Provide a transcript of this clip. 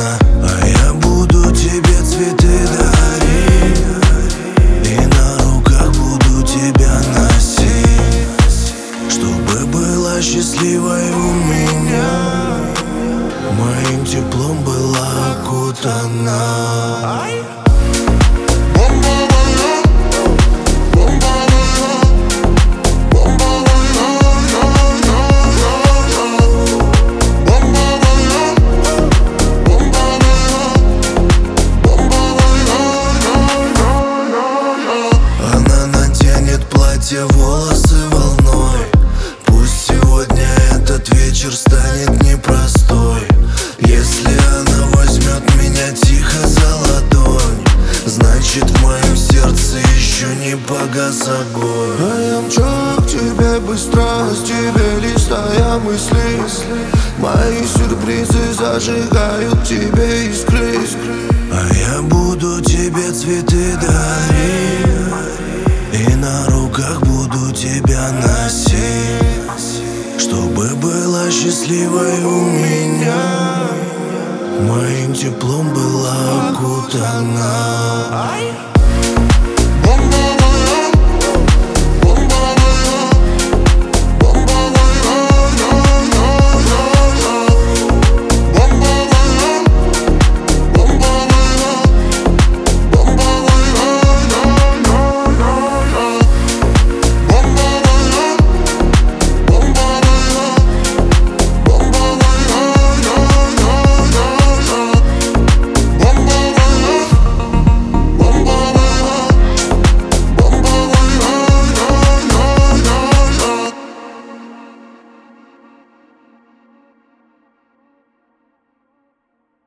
окутана. А я буду тебе цветы дарить и на руках буду тебя носить, чтобы была счастливой у меня, моим теплом была окутана. Волосы волной. Пусть сегодня этот вечер станет непростой. Если она возьмет меня тихо за ладонь, значит в моем сердце еще не погас огонь. А я мчу к тебе быстро, с тебе листая мысли. Мои сюрпризы зажигают тебе искры. А я буду тебе цветы дарить и на руках буду тебя носить, чтобы была счастливой у меня, моим теплом была окутана.